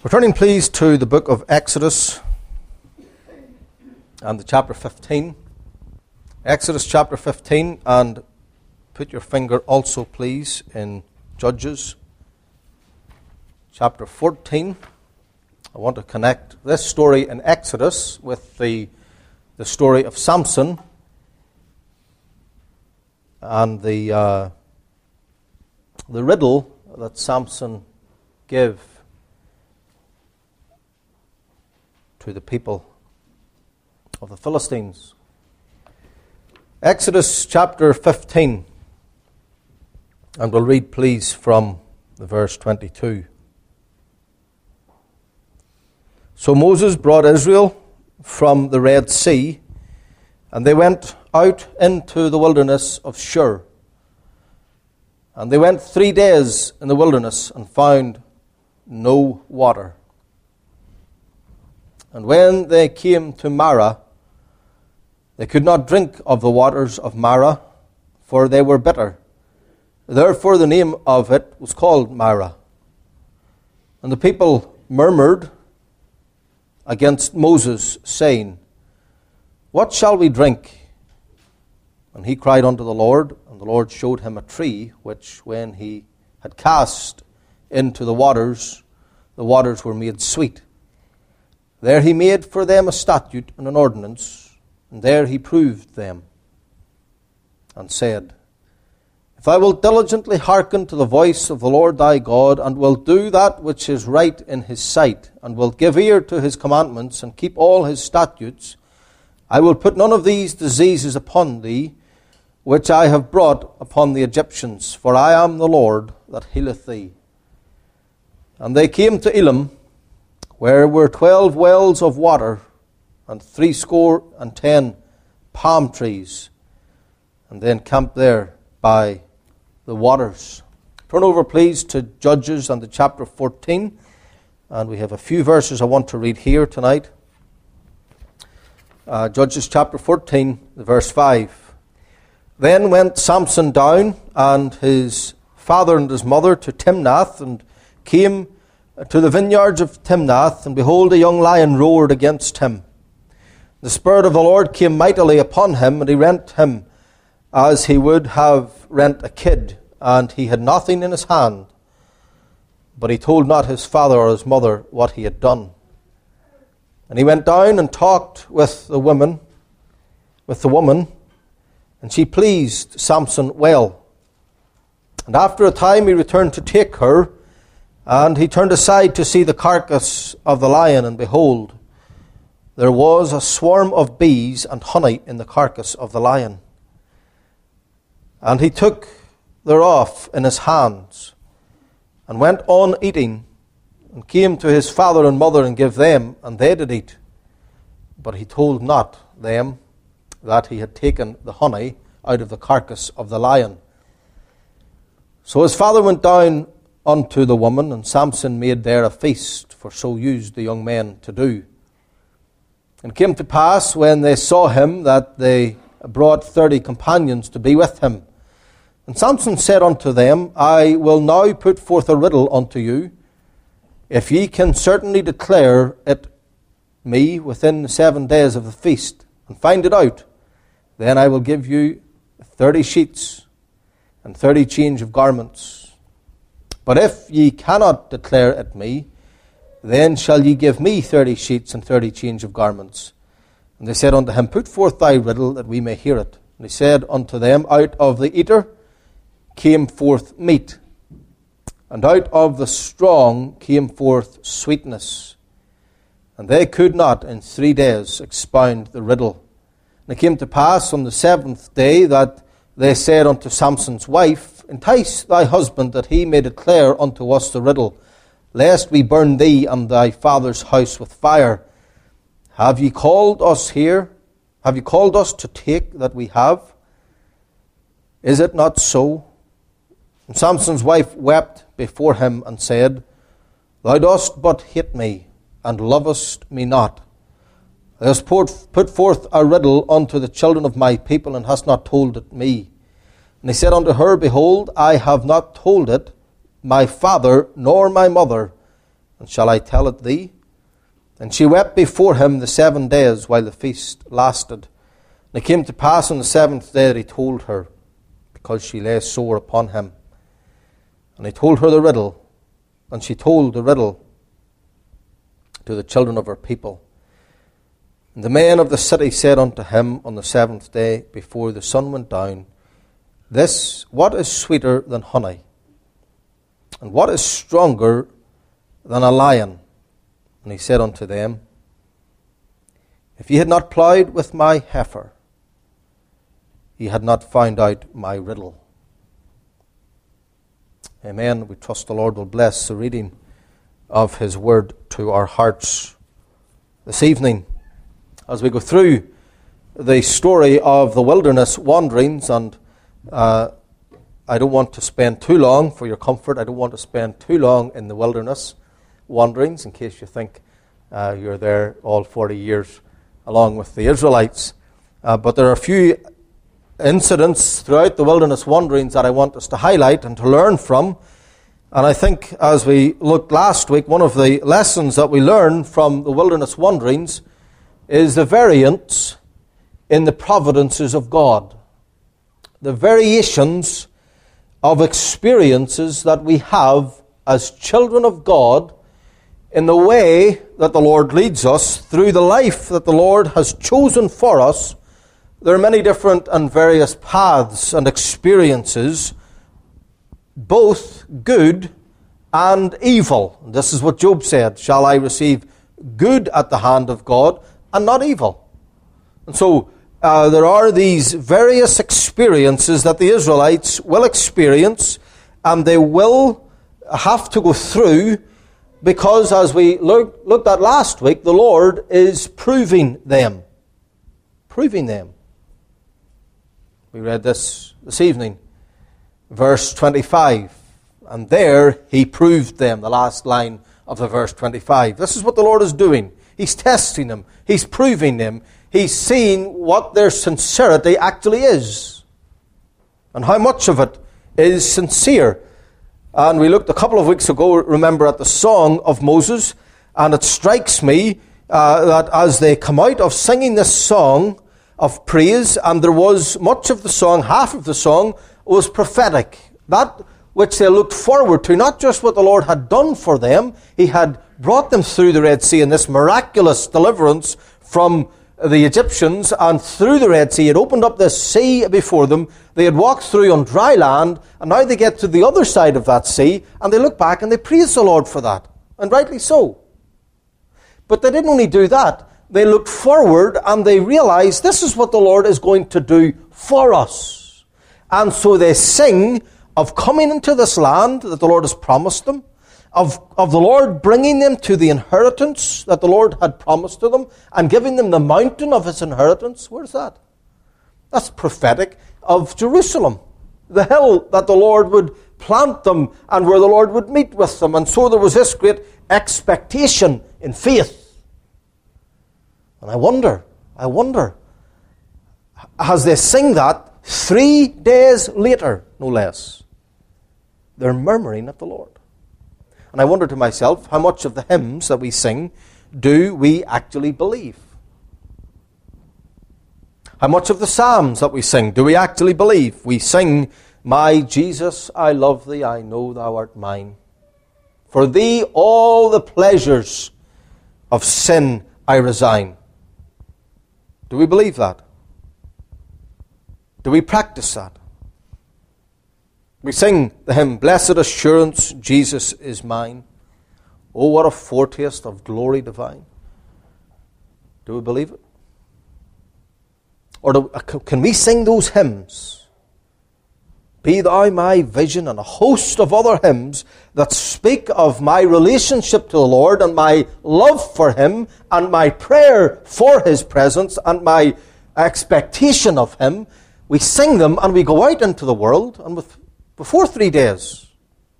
We're turning please to the book of Exodus and the chapter 15. Exodus chapter 15, and put your finger also please in Judges chapter 14. I want to connect this story in Exodus with the story of Samson and the riddle that Samson gave to the people of the Philistines. Exodus chapter 15, and we'll read please from the verse 22. So Moses brought Israel from the Red Sea, and they went out into the wilderness of Shur. And they went 3 days in the wilderness and found no water. And when they came to Marah, they could not drink of the waters of Marah, for they were bitter. Therefore the name of it was called Marah. And the people murmured against Moses, saying, What shall we drink? And he cried unto the Lord, and the Lord showed him a tree, which when he had cast into the waters were made sweet. There he made for them a statute and an ordinance, and there he proved them, and said, If I will diligently hearken to the voice of the Lord thy God, and will do that which is right in his sight, and will give ear to his commandments, and keep all his statutes, I will put none of these diseases upon thee, which I have brought upon the Egyptians, for I am the Lord that healeth thee. And they came to Elim, where were 12 wells of water, and 70 palm trees, and then camped there by the waters. Turn over please to Judges and the chapter 14, and we have a few verses I want to read here tonight. Judges chapter 14, verse 5. Then went Samson down, and his father and his mother, to Timnath, and came to the vineyards of Timnath, and behold, a young lion roared against him. The Spirit of the Lord came mightily upon him, and he rent him as he would have rent a kid, and he had nothing in his hand. But he told not his father or his mother what he had done. And he went down and talked with the woman, and she pleased Samson well. And after a time he returned to take her, and he turned aside to see the carcass of the lion, and behold, there was a swarm of bees and honey in the carcass of the lion. And he took thereof in his hands, and went on eating, and came to his father and mother, and gave them, and they did eat. But he told not them that he had taken the honey out of the carcass of the lion. So his father went down unto the woman, and Samson made there a feast, for so used the young men to do. And it came to pass, when they saw him, that they brought 30 companions to be with him. And Samson said unto them, I will now put forth a riddle unto you. If ye can certainly declare it me within 7 days of the feast, and find it out, then I will give you 30 sheets and 30 change of garments. But if ye cannot declare it me, then shall ye give me 30 sheets and 30 change of garments. And they said unto him, Put forth thy riddle, that we may hear it. And he said unto them, Out of the eater came forth meat, and out of the strong came forth sweetness. And they could not in 3 days expound the riddle. And it came to pass on the 7th day that they said unto Samson's wife, Entice thy husband, that he may declare unto us the riddle, lest we burn thee and thy father's house with fire. Have ye called us here? Have ye called us to take that we have? Is it not so? And Samson's wife wept before him, and said, Thou dost but hate me, and lovest me not. Thou hast put forth a riddle unto the children of my people, and hast not told it me. And he said unto her, Behold, I have not told it my father nor my mother, And shall I tell it thee? And she wept before him the 7 days while the feast lasted. And it came to pass on the 7th day that he told her, because she lay sore upon him. And he told her the riddle, and she told the riddle to the children of her people. And the men of the city said unto him on the 7th day, before the sun went down, what is sweeter than honey? And what is stronger than a lion? And he said unto them, if ye had not ploughed with my heifer, ye had not found out my riddle. Amen. We trust the Lord will bless the reading of his word to our hearts this evening as we go through the story of the wilderness wanderings. And I don't want to spend too long, for your comfort, I don't want to spend too long in the wilderness wanderings, in case you think you're there all 40 years along with the Israelites. But there are a few incidents throughout the wilderness wanderings that I want us to highlight and to learn from. And I think, as we looked last week, one of the lessons that we learn from the wilderness wanderings is the variance in the providences of God. The variations of experiences that we have as children of God in the way that the Lord leads us, through the life that the Lord has chosen for us. There are many different and various paths and experiences, both good and evil. This is what Job said, shall I receive good at the hand of God and not evil? And so there are these various experiences that the Israelites will experience, and they will have to go through, because as we looked at last week, the Lord is proving them. Proving them. We read this evening, verse 25. And there he proved them, the last line of the verse 25. This is what the Lord is doing. He's testing them. He's proving them. He's seeing what their sincerity actually is, and how much of it is sincere. And we looked a couple of weeks ago, remember, at the Song of Moses, and it strikes me that as they come out of singing this song of praise, and there was much of the song, half of the song was prophetic. That which they looked forward to, not just what the Lord had done for them. He had brought them through the Red Sea in this miraculous deliverance from the Egyptians, and through the Red Sea. It opened up this sea before them. They had walked through on dry land, and now they get to the other side of that sea, and they look back and they praise the Lord for that, and rightly so. But they didn't only do that. They looked forward and they realized this is what the Lord is going to do for us. And so they sing of coming into this land that the Lord has promised them, of the Lord bringing them to the inheritance that the Lord had promised to them, and giving them the mountain of his inheritance. Where's that? That's prophetic of Jerusalem, the hill that the Lord would plant them and where the Lord would meet with them. And so there was this great expectation in faith. And I wonder, as they sing that, 3 days later, no less, they're murmuring at the Lord. And I wonder to myself, how much of the hymns that we sing do we actually believe? How much of the psalms that we sing do we actually believe? We sing, my Jesus, I love thee, I know thou art mine. For thee all the pleasures of sin I resign. Do we believe that? Do we practice that? We sing the hymn, Blessed Assurance, Jesus is mine. Oh, what a foretaste of glory divine. Do we believe it? Or can we sing those hymns? Be thou my vision, and a host of other hymns that speak of my relationship to the Lord and my love for him and my prayer for his presence and my expectation of him. We sing them and we go out into the world, and before 3 days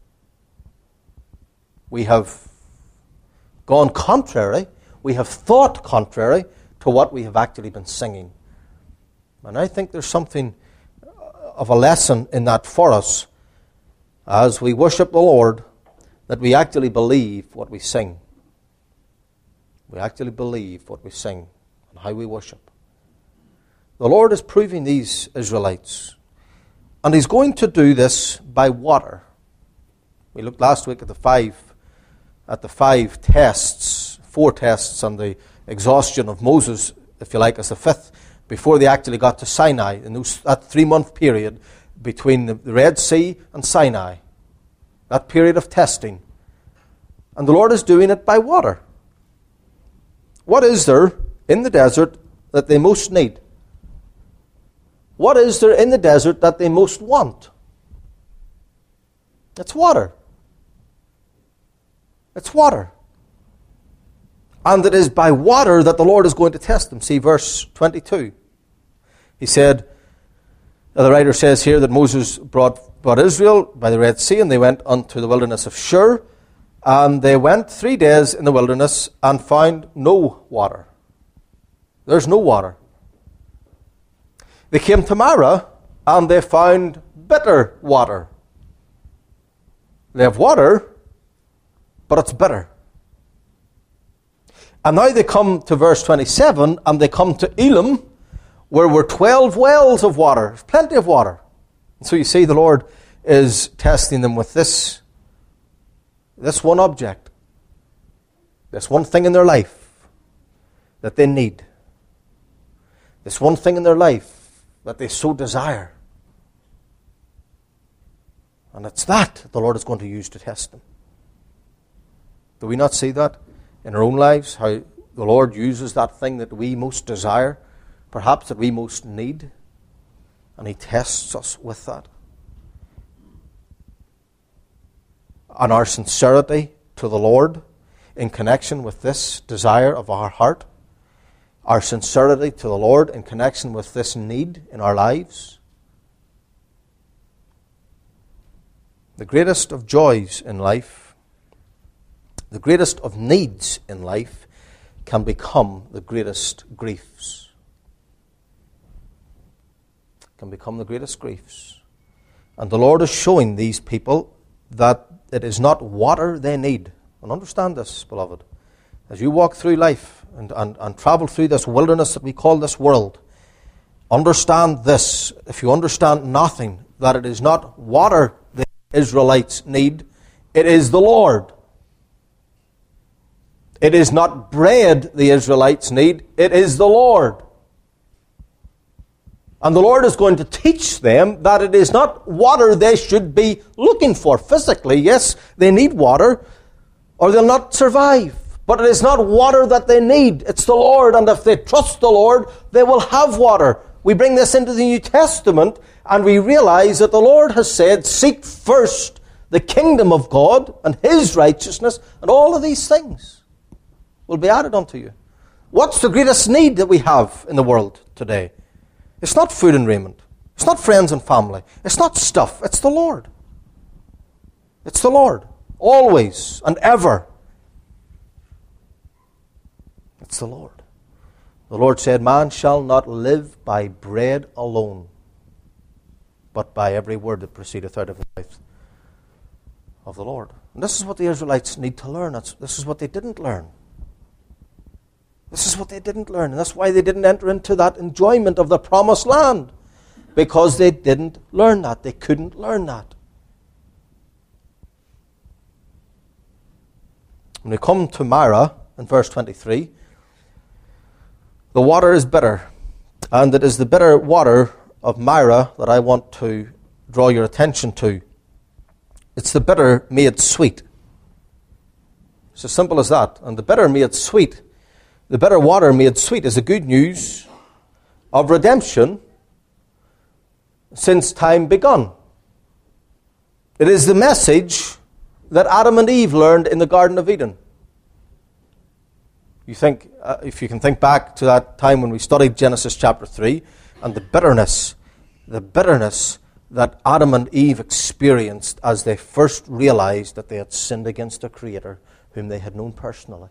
we have gone contrary, we have thought contrary to what we have actually been singing. And I think there's something of a lesson in that for us as we worship the Lord that we actually believe what we sing. We actually believe what we sing and how we worship. The Lord is proving these Israelites. And He's going to do this by water. We looked last week at the five tests, 4 tests on the exhaustion of Moses, if you like, as the 5th, before they actually got to Sinai, in that 3-month period between the Red Sea and Sinai. That period of testing. And the Lord is doing it by water. What is there in the desert that they most need? What is there in the desert that they most want? It's water. It's water. And it is by water that the Lord is going to test them. See verse 22. He said, the writer says here that Moses brought Israel by the Red Sea, and they went unto the wilderness of Shur. And they went 3 days in the wilderness and found no water. There's no water. They came to Marah, and they found bitter water. They have water, but it's bitter. And now they come to verse 27, and they come to Elim, where were 12 wells of water. There's plenty of water. And so you see the Lord is testing them with this one object. This one thing in their life that they need. This one thing in their life that they so desire. And it's that the Lord is going to use to test them. Do we not see that in our own lives? How the Lord uses that thing that we most desire, perhaps that we most need, and He tests us with that. And our sincerity to the Lord in connection with this desire of our heart, our sincerity to the Lord in connection with this need in our lives. The greatest of joys in life, the greatest of needs in life, can become the greatest griefs. Can become the greatest griefs. And the Lord is showing these people that it is not water they need. And understand this, beloved. As you walk through life and travel through this wilderness that we call this world, understand this, if you understand nothing, that it is not water the Israelites need, it is the Lord. It is not bread the Israelites need, it is the Lord. And the Lord is going to teach them that it is not water they should be looking for physically. Yes, they need water, or they'll not survive. But it is not water that they need. It's the Lord. And if they trust the Lord, they will have water. We bring this into the New Testament, and we realize that the Lord has said, seek first the kingdom of God and His righteousness, and all of these things will be added unto you. What's the greatest need that we have in the world today? It's not food and raiment. It's not friends and family. It's not stuff. It's the Lord. It's the Lord. Always and ever. It's the Lord. The Lord said, man shall not live by bread alone, but by every word that proceedeth out of the mouth of the Lord. And this is what the Israelites need to learn. This is what they didn't learn. This is what they didn't learn. And that's why they didn't enter into that enjoyment of the promised land. Because they didn't learn that. They couldn't learn that. When we come to Marah, in verse 23, the water is bitter. And it is the bitter water of Marah that I want to draw your attention to. It's the bitter made sweet. It's as simple as that. And the bitter made sweet, the bitter water made sweet, is the good news of redemption since time begun. It is the message that Adam and Eve learned in the Garden of Eden. You think, if you can think back to that time when we studied Genesis chapter 3, and the bitterness that Adam and Eve experienced as they first realized that they had sinned against a Creator whom they had known personally,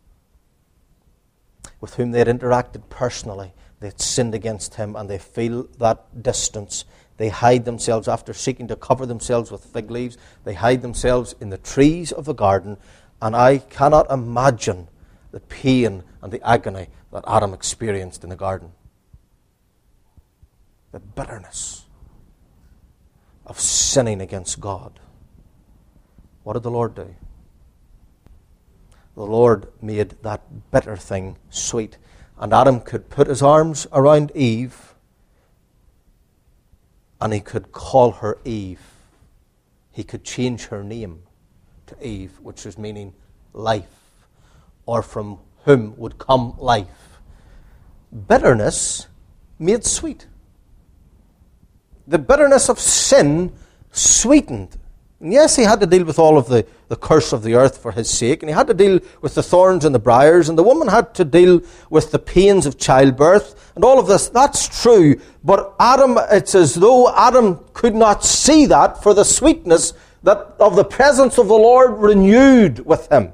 with whom they had interacted personally. They had sinned against Him, and they feel that distance They hide themselves after seeking to cover themselves with fig leaves. They hide themselves in the trees of the garden. And I cannot imagine the pain and the agony that Adam experienced in the garden. The bitterness of sinning against God. What did the Lord do? The Lord made that bitter thing sweet. And Adam could put his arms around Eve and he could call her Eve. He could change her name to Eve, which is meaning life, or from whom would come life. Bitterness made sweet. The bitterness of sin sweetened. And yes, he had to deal with all of the curse of the earth for his sake, and he had to deal with the thorns and the briars, and the woman had to deal with the pains of childbirth, and all of this. That's true, but Adam, it's as though Adam could not see that for the sweetness that of the presence of the Lord renewed with him.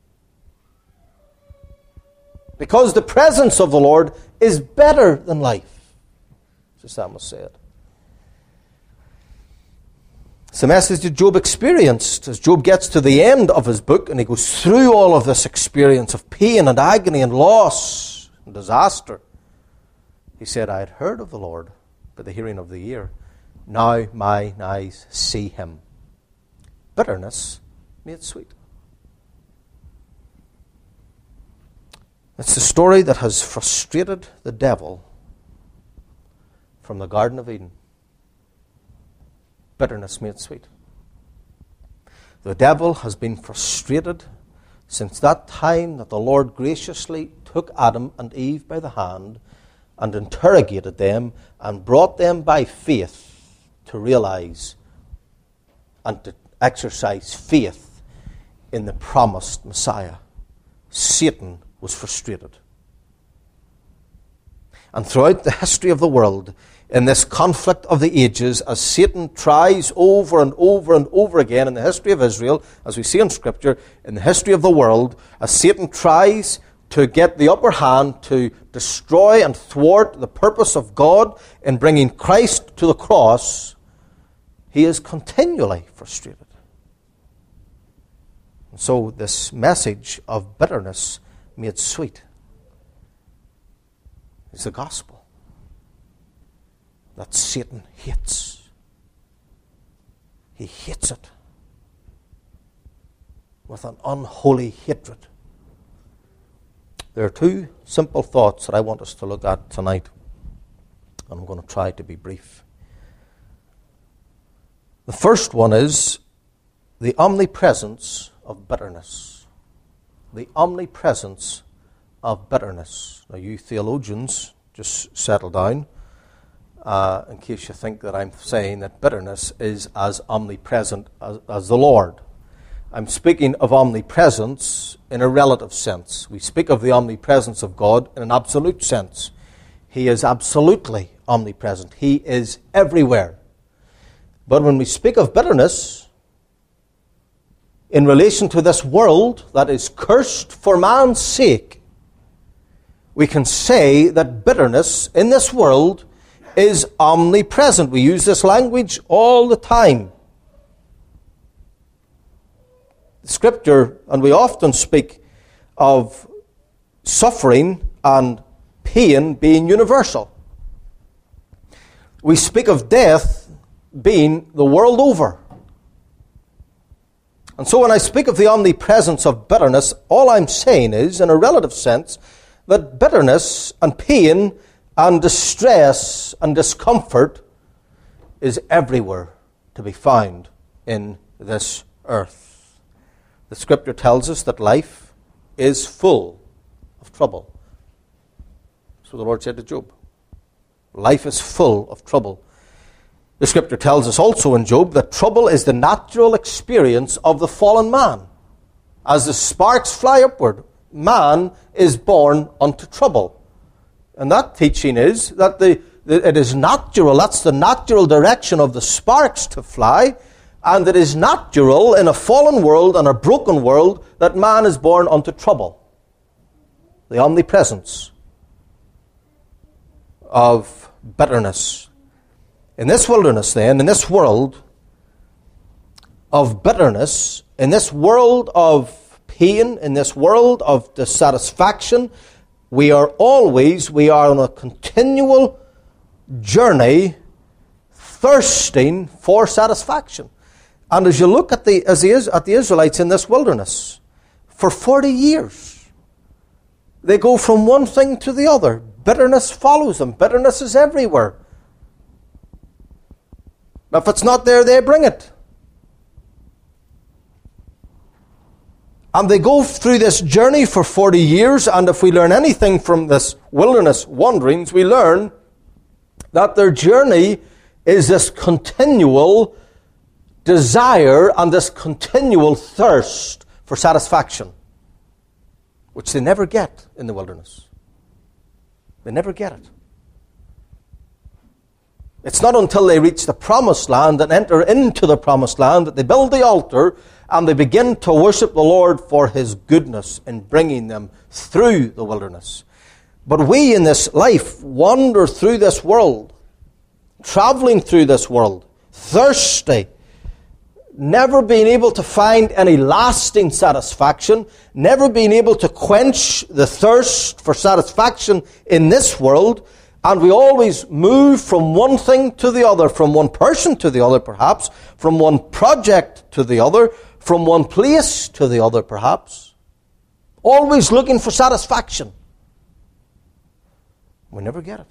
Because the presence of the Lord is better than life, as the psalmist said. It's the message that Job experienced as Job gets to the end of his book and he goes through all of this experience of pain and agony and loss and disaster. He said, I had heard of the Lord by the hearing of the ear. Now mine eyes see him. Bitterness made sweet. It's the story that has frustrated the devil from the Garden of Eden. Bitterness made sweet. The devil has been frustrated since that time that the Lord graciously took Adam and Eve by the hand and interrogated them and brought them by faith to realize and to exercise faith in the promised Messiah. Satan was frustrated. And throughout the history of the world, in this conflict of the ages, as Satan tries over and over and over again in the history of Israel, as we see in Scripture, in the history of the world, as Satan tries to get the upper hand to destroy and thwart the purpose of God in bringing Christ to the cross, he is continually frustrated. And so this message of bitterness made sweet is the gospel that Satan hates. He hates it with an unholy hatred. There are two simple thoughts that I want us to look at tonight, and I'm going to try to be brief. The first one is the omnipresence of bitterness. The omnipresence of bitterness. Now, you theologians, just settle down. In case you think that I'm saying that bitterness is as omnipresent as the Lord. I'm speaking of omnipresence in a relative sense. We speak of the omnipresence of God in an absolute sense. He is absolutely omnipresent. He is everywhere. But when we speak of bitterness in relation to this world that is cursed for man's sake, we can say that bitterness in this world is omnipresent. We use this language all the time. Scripture, and we often speak of suffering and pain being universal. We speak of death being the world over. And so when I speak of the omnipresence of bitterness, all I'm saying is, in a relative sense, that bitterness and pain and distress and discomfort is everywhere to be found in this earth. The Scripture tells us that life is full of trouble. So the Lord said to Job, life is full of trouble. The Scripture tells us also in Job that trouble is the natural experience of the fallen man. As the sparks fly upward, man is born unto trouble. And that teaching is that it is natural, that's the natural direction of the sparks to fly, and it is natural in a fallen world and a broken world that man is born unto trouble. The omnipresence of bitterness In this wilderness then, in this world of bitterness, in this world of pain, in this world of dissatisfaction, we are on a continual journey thirsting for satisfaction. And as you look at the Israelites in this wilderness, for 40 years, they go from one thing to the other. Bitterness follows them. Bitterness is everywhere. If it's not there, they bring it. And they go through this journey for 40 years, and if we learn anything from this wilderness wanderings, we learn that their journey is this continual desire and this continual thirst for satisfaction, which they never get in the wilderness. They never get it. It's not until they reach the promised land and enter into the promised land that they build the altar and they begin to worship the Lord for His goodness in bringing them through the wilderness. But we in this life wander through this world, traveling through this world, thirsty, never being able to find any lasting satisfaction, never being able to quench the thirst for satisfaction in this world. And we always move from one thing to the other, from one person to the other perhaps, from one project to the other, from one place to the other perhaps. Always looking for satisfaction. We never get it.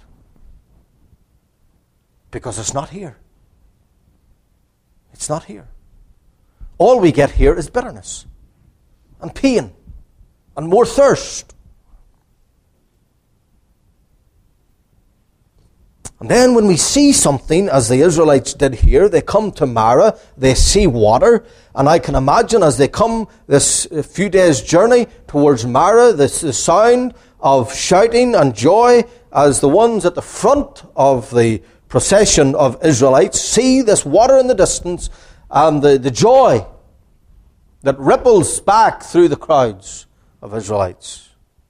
Because it's not here. It's not here. All we get here is bitterness and pain and more thirst. And then when we see something, as the Israelites did here, they come to Marah, they see water, and I can imagine as they come this few days' journey towards Marah, the sound of shouting and joy as the ones at the front of the procession of Israelites see this water in the distance and the joy that ripples back through the crowds of Israelites.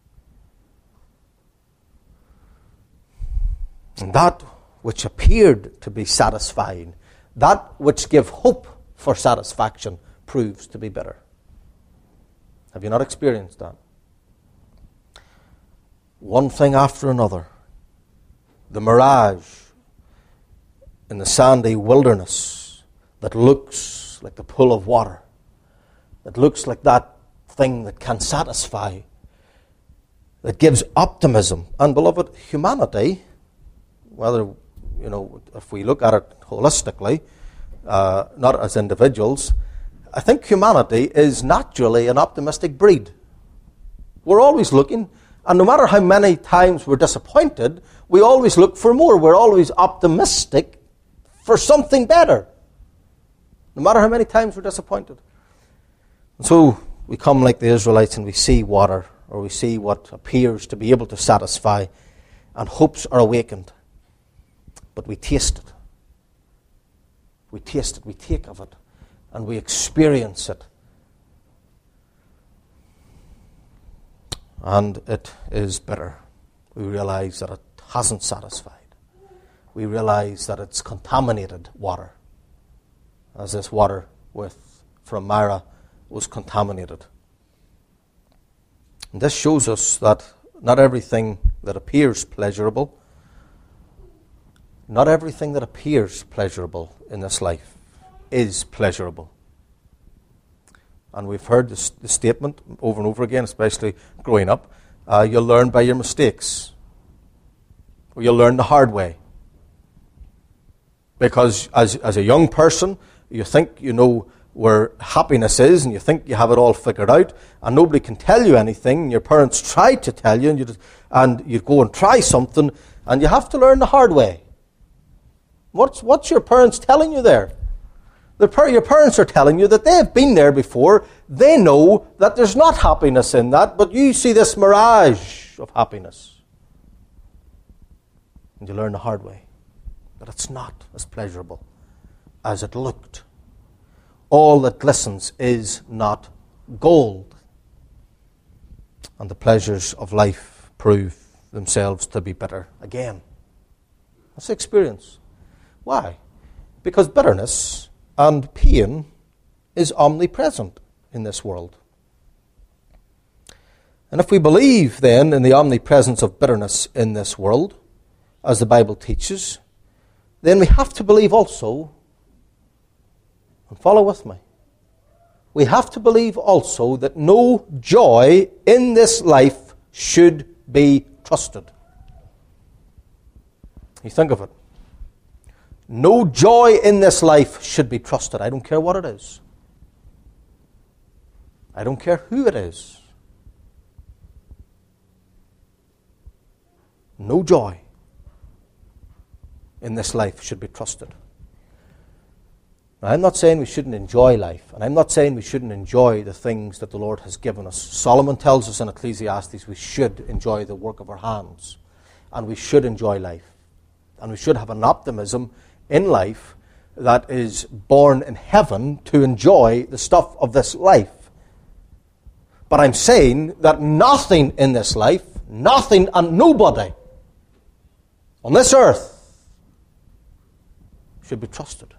And that which appeared to be satisfying, that which gave hope for satisfaction, proves to be bitter. Have you not experienced that? One thing after another. The mirage in the sandy wilderness that looks like the pool of water, that looks like that thing that can satisfy, that gives optimism. And beloved, humanity, whether, if we look at it holistically, not as individuals, I think humanity is naturally an optimistic breed. We're always looking, and no matter how many times we're disappointed, we always look for more. We're always optimistic for something better, no matter how many times we're disappointed. And so we come like the Israelites and we see water, or we see what appears to be able to satisfy, and hopes are awakened. But we taste it. We taste it, we take of it, and we experience it. And it is bitter. We realize that it hasn't satisfied. We realize that it's contaminated water, as this water from Marah was contaminated. And this shows us that not everything that appears pleasurable, not everything that appears pleasurable in this life is pleasurable. And we've heard the statement over and over again, especially growing up, you'll learn by your mistakes. Or you'll learn the hard way. Because as a young person, you think you know where happiness is, and you think you have it all figured out, and nobody can tell you anything, and your parents try to tell you, and you go and try something, and you have to learn the hard way. What's your parents telling you there? Your parents are telling you that they've been there before. They know that there's not happiness in that, but you see this mirage of happiness. And you learn the hard way that it's not as pleasurable as it looked. All that glistens is not gold. And the pleasures of life prove themselves to be bitter again. That's the experience. Why? Because bitterness and pain is omnipresent in this world. And if we believe then in the omnipresence of bitterness in this world, as the Bible teaches, then we have to believe also, and follow with me, we have to believe also that no joy in this life should be trusted. You think of it. No joy in this life should be trusted. I don't care what it is. I don't care who it is. No joy in this life should be trusted. Now, I'm not saying we shouldn't enjoy life, and I'm not saying we shouldn't enjoy the things that the Lord has given us. Solomon tells us in Ecclesiastes we should enjoy the work of our hands, and we should enjoy life, and we should have an optimism in life that is born in heaven to enjoy the stuff of this life. But I'm saying that nothing in this life, nothing and nobody on this earth should be trusted.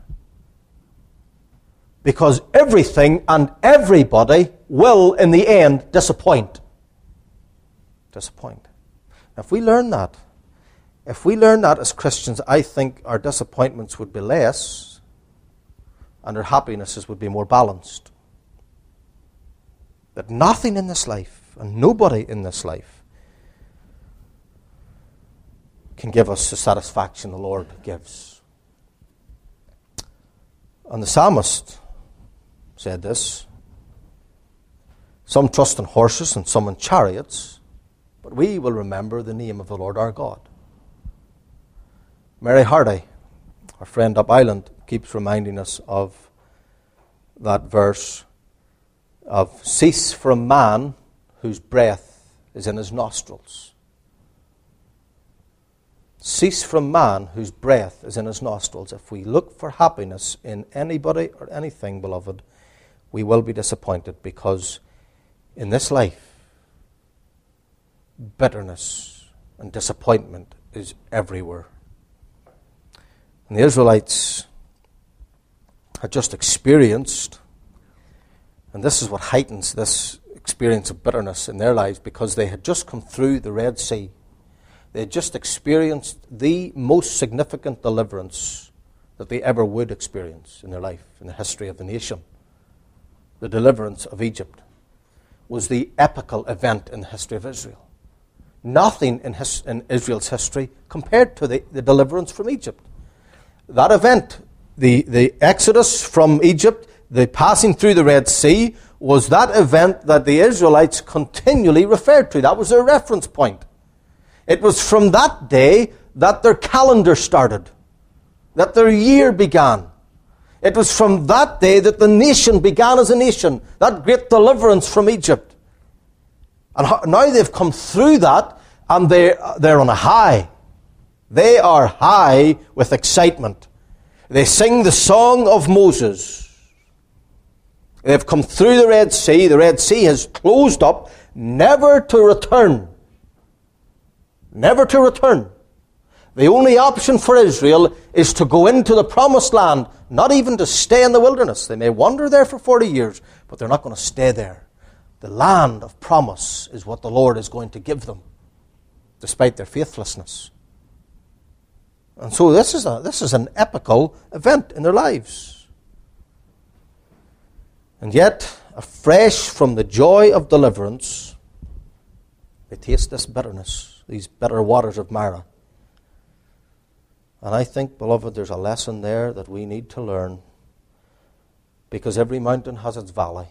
Because everything and everybody will, in the end, disappoint. Disappoint. Now, if we learn that as Christians, I think our disappointments would be less and our happinesses would be more balanced. That nothing in this life and nobody in this life can give us the satisfaction the Lord gives. And the psalmist said this: some trust in horses and some in chariots, but we will remember the name of the Lord our God. Mary Hardy, our friend up Ireland, keeps reminding us of that verse of cease from man whose breath is in his nostrils. Cease from man whose breath is in his nostrils. If we look for happiness in anybody or anything, beloved, we will be disappointed, because in this life, bitterness and disappointment is everywhere. And the Israelites had just experienced, and this is what heightens this experience of bitterness in their lives, because they had just come through the Red Sea. They had just experienced the most significant deliverance that they ever would experience in their life, in the history of the nation. The deliverance of Egypt was the epical event in the history of Israel. Nothing in Israel's history compared to the deliverance from Egypt. That event, the exodus from Egypt, the passing through the Red Sea, was that event that the Israelites continually referred to. That was their reference point. It was from that day that their calendar started, that their year began. It was from that day that the nation began as a nation, that great deliverance from Egypt. And now they've come through that, and they're on a high. They are high with excitement. They sing the song of Moses. They've come through the Red Sea. The Red Sea has closed up, never to return. Never to return. The only option for Israel is to go into the promised land, not even to stay in the wilderness. They may wander there for 40 years, but they're not going to stay there. The land of promise is what the Lord is going to give them, despite their faithlessness. And so this is an epical event in their lives. And yet, afresh from the joy of deliverance, they taste this bitterness, these bitter waters of Marah. And I think, beloved, there's a lesson there that we need to learn, because every mountain has its valley.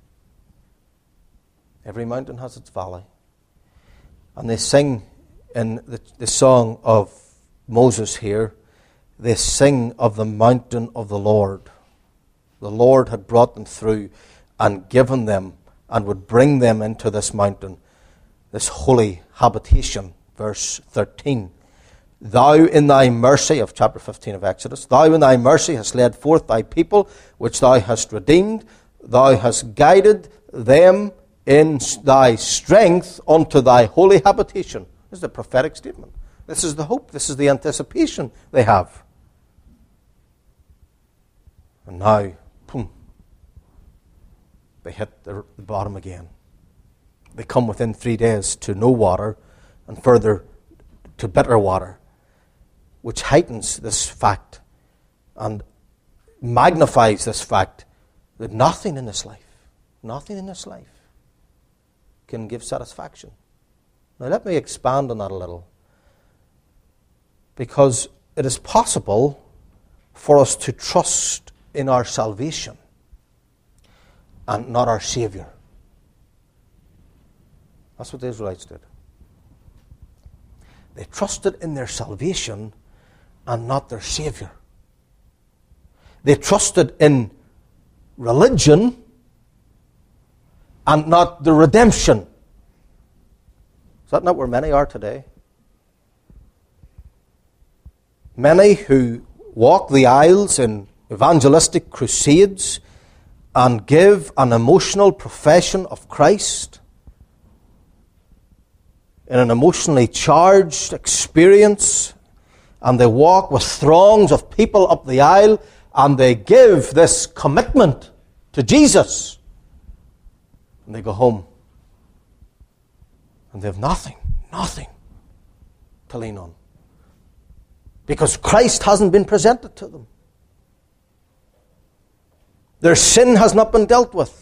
Every mountain has its valley. And they sing in the song of Moses here, they sing of the mountain of the Lord. The Lord had brought them through and given them and would bring them into this mountain, this holy habitation. Verse 13. Thou in thy mercy, of chapter 15 of Exodus, thou in thy mercy hast led forth thy people, which thou hast redeemed. Thou hast guided them in thy strength unto thy holy habitation. This is a prophetic statement. This is the hope. This is the anticipation they have. And now, boom, they hit the bottom again. They come within 3 days to no water and further to bitter water, which heightens this fact and magnifies this fact that nothing in this life can give satisfaction. Now let me expand on that a little, because it is possible for us to trust in our salvation and not our Saviour. That's what the Israelites did. They trusted in their salvation and not their Saviour. They trusted in religion and not the redemption. Is that not where many are today? Many who walk the aisles in evangelistic crusades and give an emotional profession of Christ in an emotionally charged experience, and they walk with throngs of people up the aisle, and they give this commitment to Jesus, and they go home and they have nothing to lean on, because Christ hasn't been presented to them. Their sin has not been dealt with.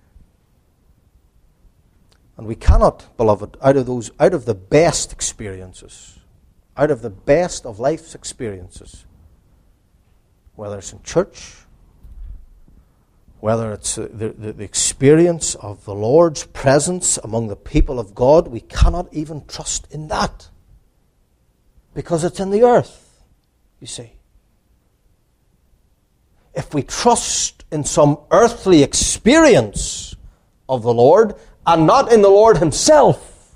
And we cannot, beloved, out of the best experiences, out of the best of life's experiences, whether it's in church, whether it's the experience of the Lord's presence among the people of God, we cannot even trust in that, because it's in the earth, you see. If we trust in some earthly experience of the Lord and not in the Lord Himself,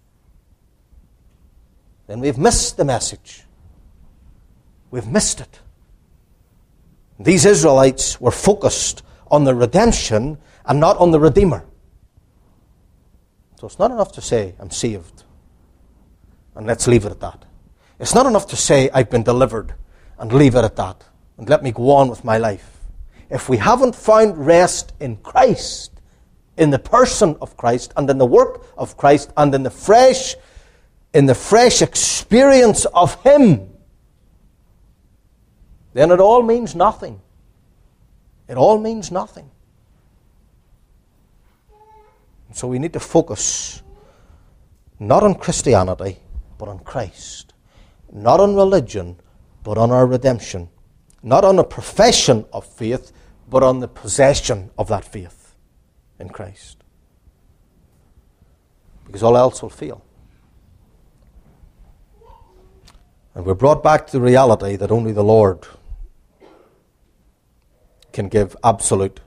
then we've missed the message. We've missed it. These Israelites were focused on the redemption and not on the Redeemer. So it's not enough to say, I'm saved, and let's leave it at that. It's not enough to say, I've been delivered, and leave it at that, and let me go on with my life. If we haven't found rest in Christ, in the person of Christ, and in the work of Christ, and in the fresh experience of Him, then it all means nothing. It all means nothing. So we need to focus not on Christianity, but on Christ. Not on religion, but on our redemption. Not on a profession of faith, but on the possession of that faith in Christ. Because all else will fail. And we're brought back to the reality that only the Lord can give absolute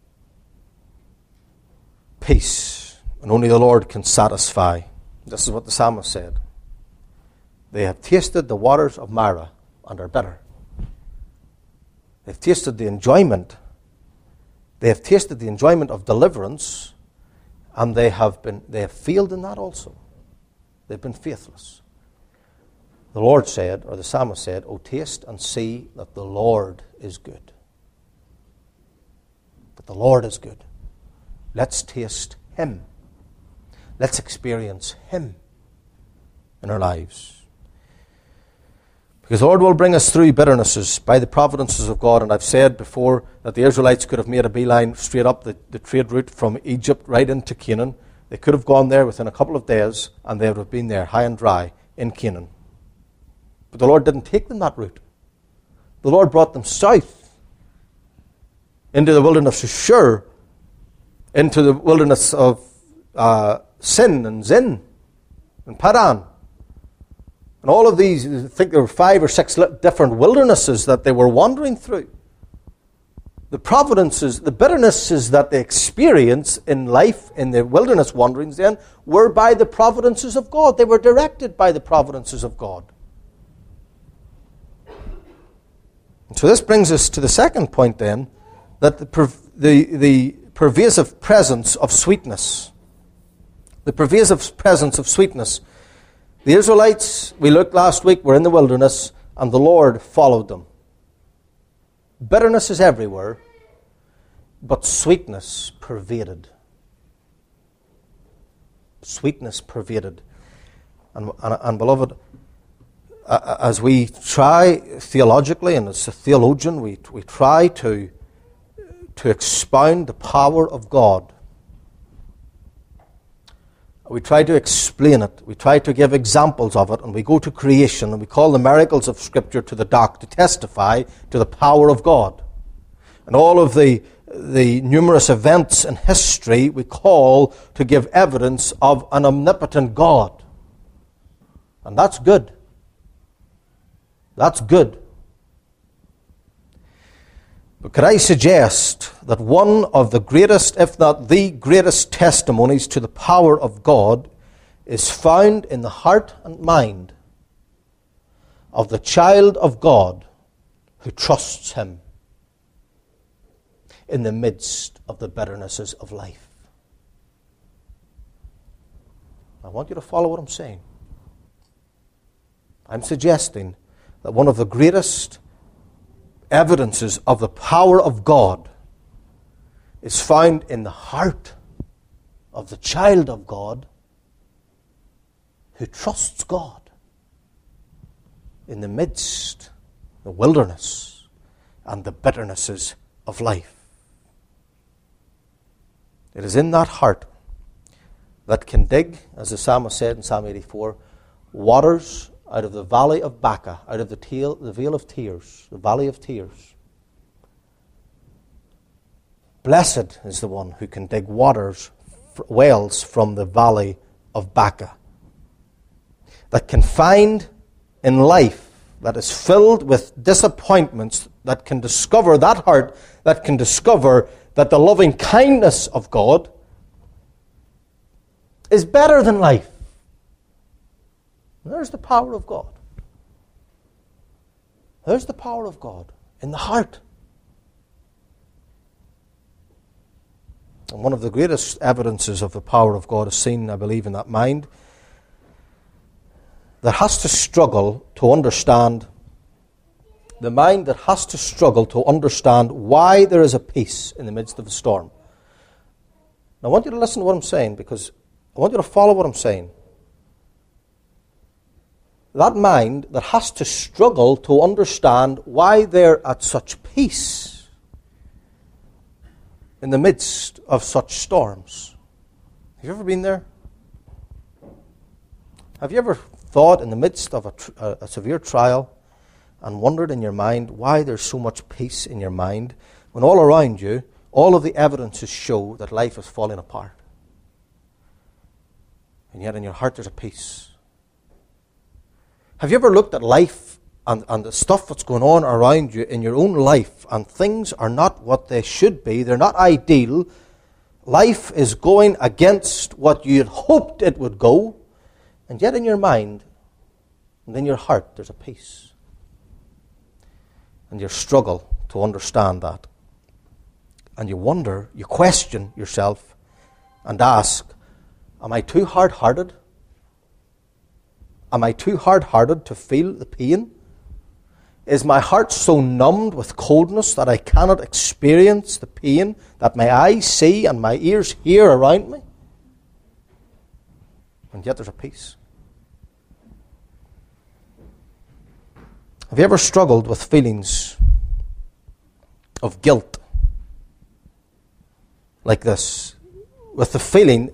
peace, and only the Lord can satisfy. This is what the psalmist said. They have tasted the waters of Marah and are bitter. They've tasted the enjoyment. They have tasted the enjoyment of deliverance, and they have failed in that also. They've been faithless. The Lord said, or the psalmist said, "O taste and see that the Lord is good." But the Lord is good. Let's taste Him. Let's experience Him in our lives. Because the Lord will bring us through bitternesses by the providences of God. And I've said before that the Israelites could have made a beeline straight up the trade route from Egypt right into Canaan. They could have gone there within a couple of days, and they would have been there high and dry in Canaan. But the Lord didn't take them that route. The Lord brought them south into the wilderness of Shur, into the wilderness of Sin and Zin and Paran. And all of these, I think there were 5 or 6 different wildernesses that they were wandering through. The providences, the bitternesses that they experience in life, in their wilderness wanderings then, were by the providences of God. They were directed by the providences of God. And so this brings us to the second point then, that the pervasive presence of sweetness. The pervasive presence of sweetness. The Israelites, we looked last week, were in the wilderness, and the Lord followed them. Bitterness is everywhere, but sweetness pervaded. Sweetness pervaded. And beloved, as we try theologically, and as a theologian, we try to expound the power of God. We try to explain it. We try to give examples of it. And we go to creation and we call the miracles of Scripture to the dock to testify to the power of God. And all of the numerous events in history we call to give evidence of an omnipotent God. And that's good. That's good. But could I suggest that one of the greatest, if not the greatest testimonies to the power of God is found in the heart and mind of the child of God who trusts Him in the midst of the bitternesses of life. I want you to follow what I'm saying. I'm suggesting that one of the greatest evidences of the power of God is found in the heart of the child of God who trusts God in the midst, the wilderness, and the bitternesses of life. It is in that heart that can dig, as the psalmist said in Psalm 84, waters out of the valley of Baca, out of the vale of tears, the valley of tears. Blessed is the one who can dig wells from the valley of Baca, that can find in life that is filled with disappointments, that can discover that heart, that can discover that the loving kindness of God is better than life. There's the power of God. There's the power of God in the heart. And one of the greatest evidences of the power of God is seen, I believe, in that mind that has to struggle to understand, the mind that has to struggle to understand why there is a peace in the midst of the storm. Now, I want you to listen to what I'm saying, because I want you to follow what I'm saying. That mind that has to struggle to understand why they're at such peace in the midst of such storms. Have you ever been there? Have you ever thought in the midst of a severe trial and wondered in your mind why there's so much peace in your mind when all around you, all of the evidences show that life is falling apart? And yet in your heart there's a peace. Have you ever looked at life and the stuff that's going on around you in your own life, and things are not what they should be? They're not ideal. Life is going against what you had hoped it would go, and yet in your mind and in your heart there's a peace. And you struggle to understand that. And you wonder, you question yourself and ask, am I too hard-hearted? Am I too hard-hearted to feel the pain? Is my heart so numbed with coldness that I cannot experience the pain that my eyes see and my ears hear around me? And yet there's a peace. Have you ever struggled with feelings of guilt like this? With the feeling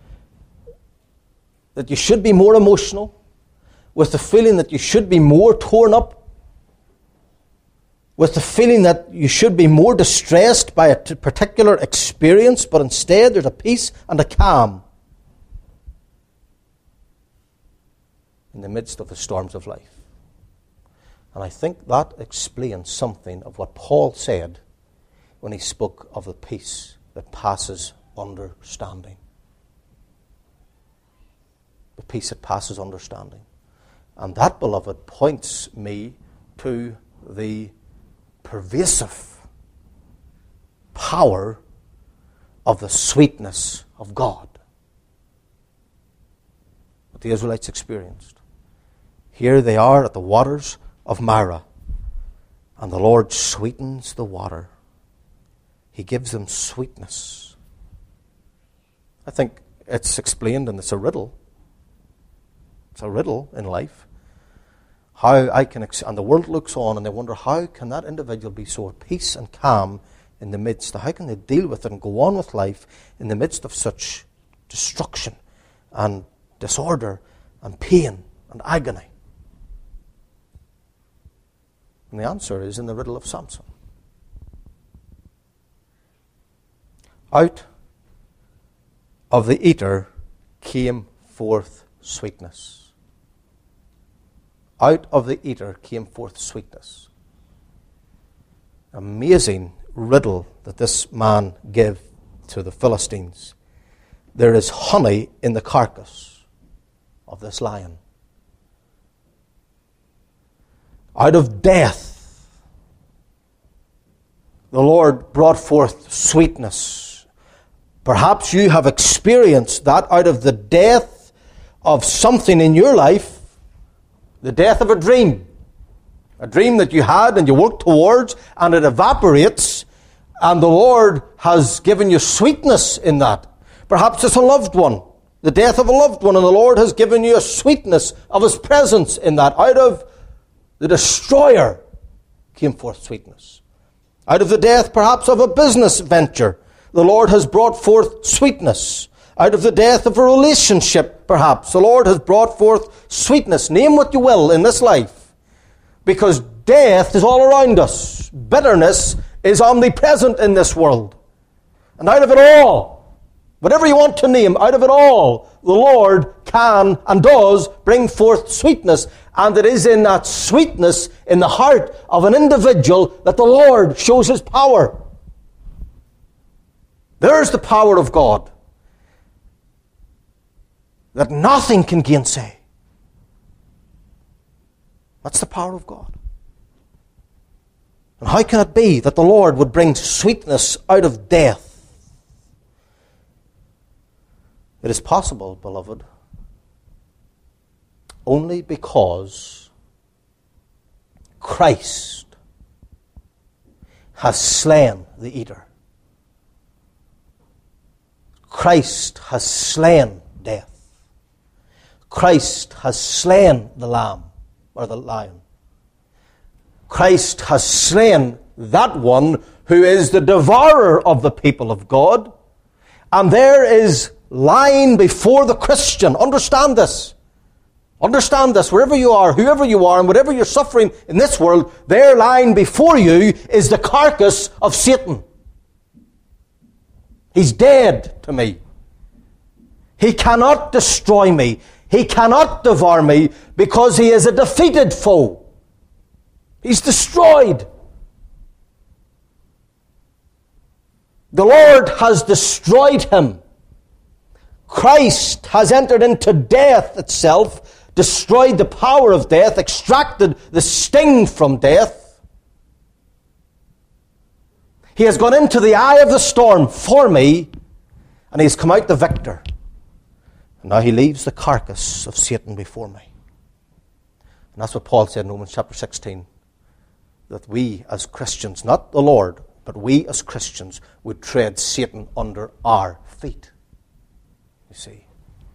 that you should be more emotional, with the feeling that you should be more torn up, with the feeling that you should be more distressed by a particular experience, but instead there's a peace and a calm in the midst of the storms of life. And I think that explains something of what Paul said when he spoke of the peace that passes understanding. The peace that passes understanding. And that, beloved, points me to the pervasive power of the sweetness of God that the Israelites experienced. Here they are at the waters of Marah. And the Lord sweetens the water. He gives them sweetness. I think it's explained, and it's a riddle. It's a riddle in life. How I can, and the world looks on and they wonder, how can that individual be so at peace and calm in the midst? How can they deal with it and go on with life in the midst of such destruction and disorder and pain and agony? And the answer is in the riddle of Samson. Out of the eater came forth sweetness. Out of the eater came forth sweetness. Amazing riddle that this man gave to the Philistines. There is honey in the carcass of this lion. Out of death, the Lord brought forth sweetness. Perhaps you have experienced that out of the death of something in your life, the death of a dream that you had and you worked towards, and it evaporates, and the Lord has given you sweetness in that. Perhaps it's a loved one, the death of a loved one, and the Lord has given you a sweetness of His presence in that. Out of the destroyer came forth sweetness. Out of the death, perhaps, of a business venture, the Lord has brought forth sweetness. Out of the death of a relationship, perhaps, the Lord has brought forth sweetness. Name what you will in this life. Because death is all around us. Bitterness is omnipresent in this world. And out of it all, whatever you want to name, out of it all, the Lord can and does bring forth sweetness. And it is in that sweetness in the heart of an individual that the Lord shows His power. There's the power of God that nothing can gainsay. That's the power of God. And how can it be that the Lord would bring sweetness out of death? It is possible, beloved, only because Christ has slain the eater. Christ has slain death. Christ has slain the lamb, or the lion. Christ has slain that one who is the devourer of the people of God. And there is lying before the Christian. Understand this. Understand this. Wherever you are, whoever you are, and whatever you're suffering in this world, there lying before you is the carcass of Satan. He's dead to me. He cannot destroy me. He cannot devour me because he is a defeated foe. He's destroyed. The Lord has destroyed him. Christ has entered into death itself, destroyed the power of death, extracted the sting from death. He has gone into the eye of the storm for me, and he's come out the victor. And now he leaves the carcass of Satan before me. And that's what Paul said in Romans chapter 16, that we as Christians, not the Lord, but we as Christians would tread Satan under our feet. You see.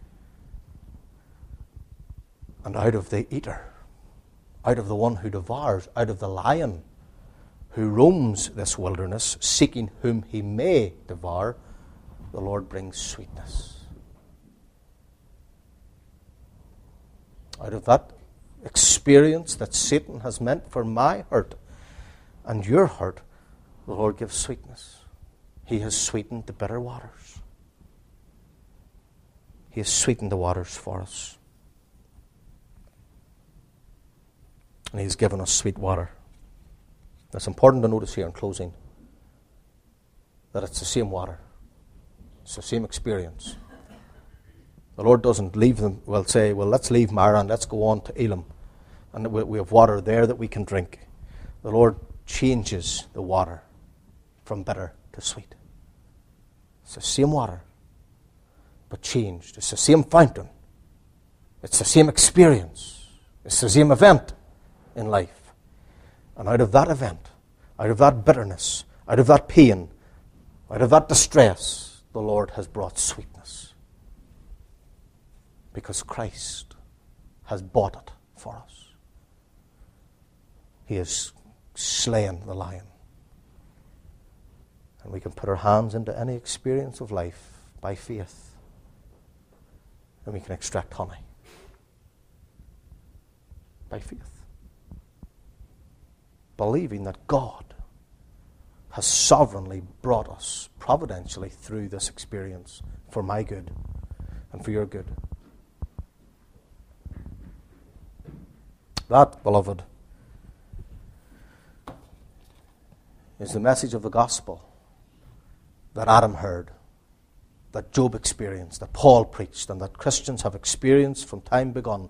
And out of the eater, out of the one who devours, out of the lion who roams this wilderness, seeking whom he may devour, the Lord brings sweetness. Out of that experience that Satan has meant for my hurt and your hurt, the Lord gives sweetness. He has sweetened the bitter waters. He has sweetened the waters for us. And He's given us sweet water. It's important to notice here in closing that it's the same water. It's the same experience. The Lord doesn't leave them, say, let's leave Mara and let's go on to Elim. And we have water there that we can drink. The Lord changes the water from bitter to sweet. It's the same water, but changed. It's the same fountain. It's the same experience. It's the same event in life. And out of that event, out of that bitterness, out of that pain, out of that distress, the Lord has brought sweetness. Because Christ has bought it for us. He has slain the lion. And we can put our hands into any experience of life by faith. And we can extract honey. By faith. Believing that God has sovereignly brought us providentially through this experience for my good and for your good. That, beloved, is the message of the gospel that Adam heard, that Job experienced, that Paul preached, and that Christians have experienced from time begun,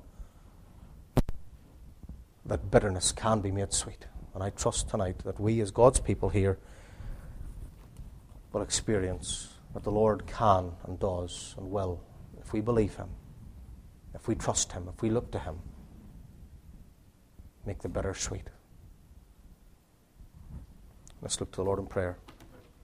that bitterness can be made sweet. And I trust tonight that we as God's people here will experience that the Lord can and does and will, if we believe Him, if we trust Him, if we look to Him, make the bitter sweet. Let's look to the Lord in prayer.